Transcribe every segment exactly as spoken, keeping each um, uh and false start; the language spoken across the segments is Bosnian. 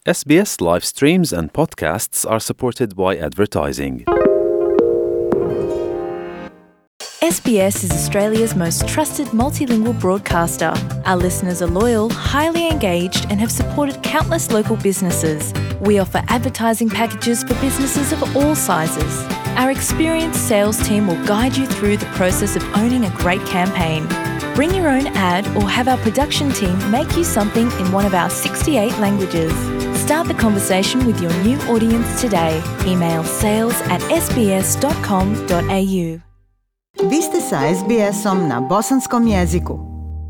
S B S live streams and podcasts are supported by advertising. S B S is Australia's most trusted multilingual broadcaster. Our listeners are loyal, highly engaged, and have supported countless local businesses. We offer advertising packages for businesses of all sizes. Our experienced sales team will guide you through the process of owning a great campaign. Bring your own ad or have our production team make you something in one of our sixty-eight languages. Start the conversation with your new audience today. Email sales at s b s dot com dot a u. Vi ste sa S B S-om na bosanskom jeziku.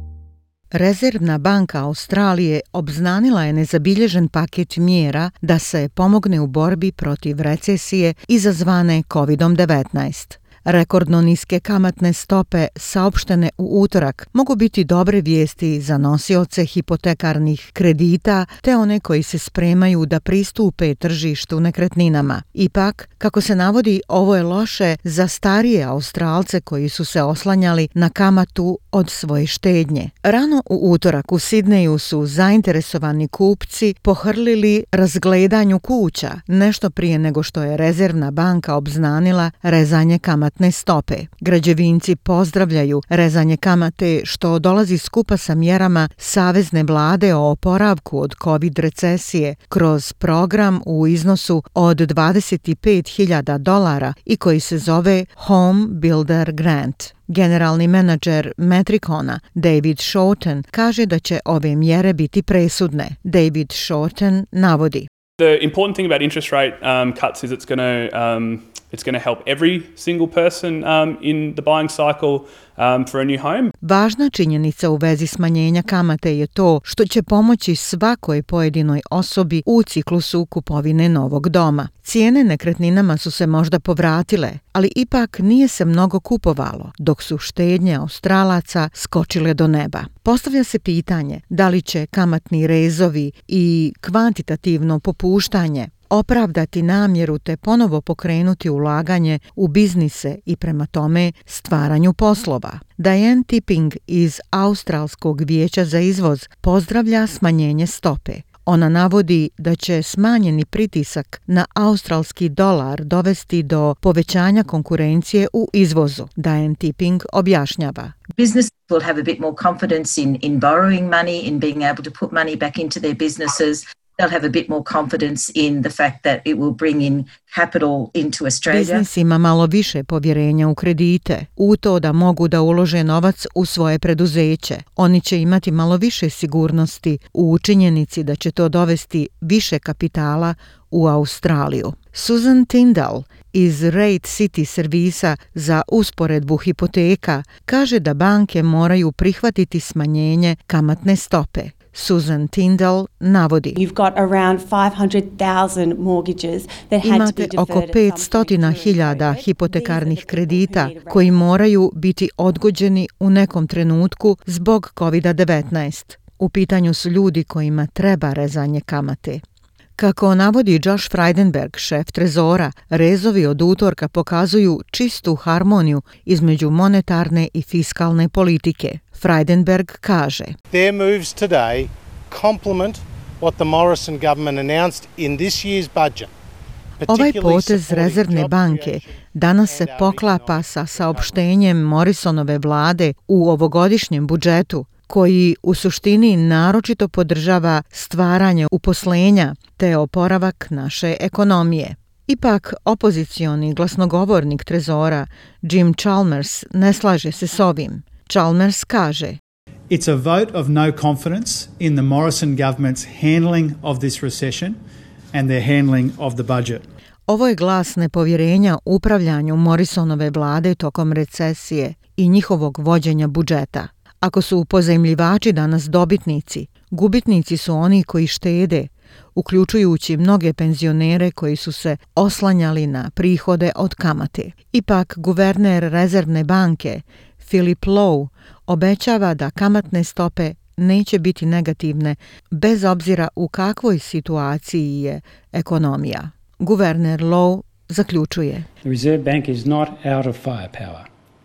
Rezervna banka Australije obznanila je nezabilježen paket mjera da se pomogne u borbi protiv recesije izazvane covid devetnaest. Rekordno niske kamatne stope saopštene u utorak mogu biti dobre vijesti za nosioce hipotekarnih kredita te one koji se spremaju da pristupe tržištu nekretninama. Ipak, kako se navodi, ovo je loše za starije Australce koji su se oslanjali na kamatu od svoje štednje. Rano u utorak u Sidneju su zainteresovani kupci pohrlili razgledanju kuća, nešto prije nego što je Rezervna banka obznanila rezanje kamatne stope. Građevinci pozdravljaju rezanje kamate što dolazi skupa sa mjerama savezne vlade o oporavku od covid recesije kroz program u iznosu od dvadeset pet hiljada dolara i koji se zove Home Builder Grant. Generalni menadžer Metricona David Shorten kaže da će ove mjere biti presudne. David Shorten navodi: The important thing about interest rate um, cuts is it's going to um, it's going to help every single person um, in the buying cycle um, for a new home. Važna činjenica u vezi smanjenja kamate je to što će pomoći svakoj pojedinoj osobi u ciklusu kupovine novog doma. Cijene nekretninama su se možda povratile, ali ipak nije se mnogo kupovalo, dok su štednje Australaca skočile do neba. Postavlja se pitanje da li će kamatni rezovi i kvantitativno popuštanje opravdati namjeru te ponovo pokrenuti ulaganje u biznise i prema tome stvaranju poslova. Diane Tipping iz Australskog vijeća za izvoz pozdravlja smanjenje stope. Ona navodi da će smanjeni pritisak na australski dolar dovesti do povećanja konkurencije u izvozu. Diane Tipping objašnjava: Business will have a bit more confidence in, in borrowing money, in being able to put money back into their businesses. They'll have a bit more confidence in the fact that it will bring in capital into Australia. Biznis ima malo više povjerenja u kredite, u to da mogu da ulože novac u svoje preduzeće. Oni će imati malo više sigurnosti u činjenici da će to dovesti više kapitala u Australiju. Susan Tyndall iz Rate City servisa za usporedbu hipoteka kaže da banke moraju prihvatiti smanjenje kamatne stope. Susan Tyndall navodi: You've got around five hundred thousand mortgages that had to be Imate oko petsto hiljada hipotekarnih kredita koji moraju biti odgođeni u nekom trenutku zbog covid devetnaest. U pitanju su ljudi kojima treba rezanje kamate. Kako navodi Josh Frydenberg, šef trezora, rezovi od utorka pokazuju čistu harmoniju između monetarne i fiskalne politike. Frydenberg kaže: Their moves today complement what the Morrison government announced in this year's budget. Ovaj potez Rezervne banke danas se poklapa sa saopštenjem Morrisonove vlade u ovogodišnjem budžetu, koji u suštini naročito podržava stvaranje uposlenja te oporavak naše ekonomije. Ipak, opozicioni glasnogovornik trezora Jim Chalmers ne slaže se s ovim. Chalmers kaže: It's a vote of no confidence in the Morrison government's handling of this recession and their handling of the budget. Ovo je glas nepovjerenja upravljanju Morrisonove vlade tokom recesije i njihovog vođenja budžeta. Ako su pozajmljivači danas dobitnici, gubitnici su oni koji štede, uključujući mnoge penzionere koji su se oslanjali na prihode od kamate. Ipak, guverner Rezervne banke Philip Lowe obećava da kamatne stope neće biti negativne bez obzira u kakvoj situaciji je ekonomija. Guverner Lowe zaključuje: The Reserve Bank is not out of firepower.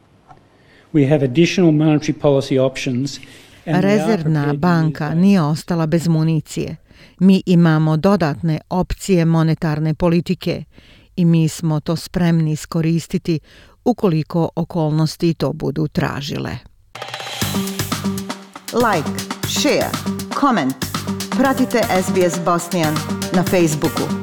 We have additional monetary policy options. Rezervna banka nije ostala bez municije. Mi imamo dodatne opcije monetarne politike i mi smo to spremni iskoristiti ukoliko okolnosti to budu tražile. Like, share, comment. Pratite S B S Bosnian na Facebooku.